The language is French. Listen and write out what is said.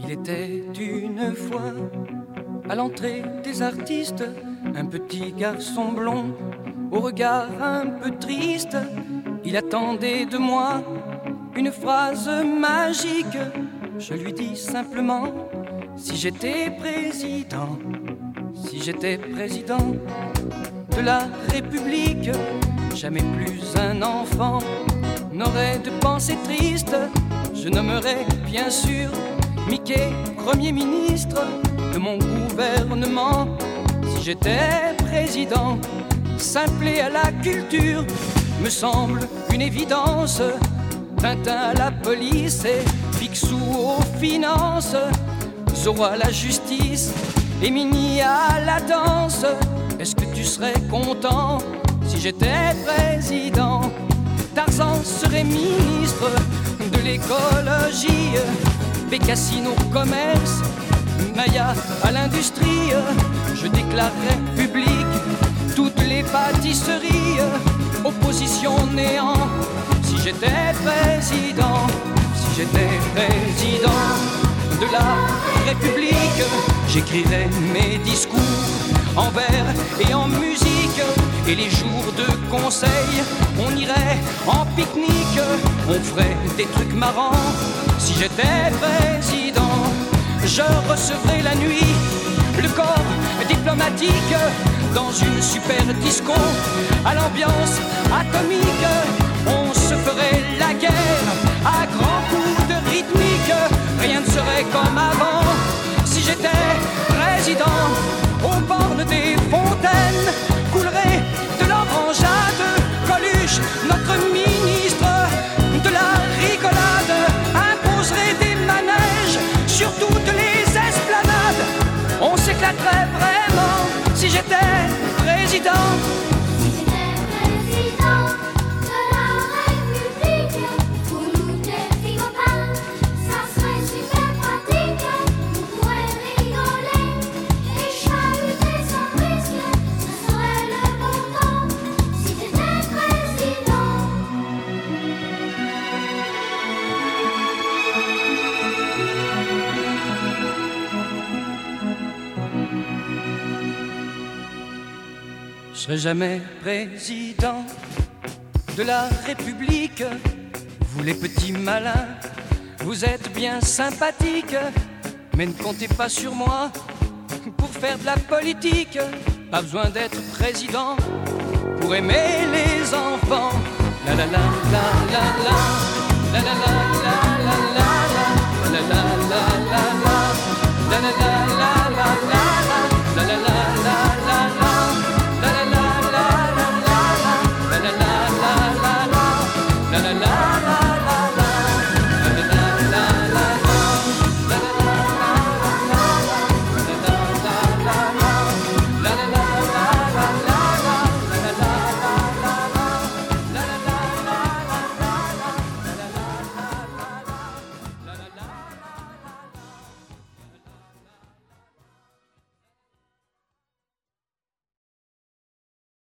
Il était une fois à l'entrée des artistes, un petit garçon blond, au regard un peu triste. Il attendait de moi une phrase magique. Je lui dis simplement, si j'étais président, si j'étais président de la République, jamais plus un enfant n'aurait de pensée triste. Je nommerais bien sûr Mickey Premier ministre de mon gouvernement. Si j'étais président, simpler à la culture me semble une évidence. Tintin à la police et Picsou aux finances, Zorro à la justice et Minnie à la danse. Est-ce que tu serais content si j'étais président? Tarzan serait ministre de l'écologie, Bécassine au commerce, Maya à l'industrie. Je déclarerais public toutes les pâtisseries, opposition néant. Si j'étais président, si j'étais président de la République, j'écrirais mes discours en vers et en musique. Et les jours de conseil, on irait en pique-nique, on ferait des trucs marrants. Si j'étais président, je recevrais la nuit le corps diplomatique dans une super disco à l'ambiance atomique. On se ferait la guerre à grands coups de rythmique. Rien ne serait comme avant. Si j'étais président, aux bornes des fontaines coulerait de l'orangeade. Coluche, notre ministre de la rigolade, imposerait des manèges sur toutes les esplanades. On s'éclaterait vraiment si j'étais président. Je serai jamais président de la République. Vous les petits malins, vous êtes bien sympathiques, mais ne comptez pas sur moi pour faire de la politique. Pas besoin d'être président pour aimer les enfants. La la la la la la la la la la.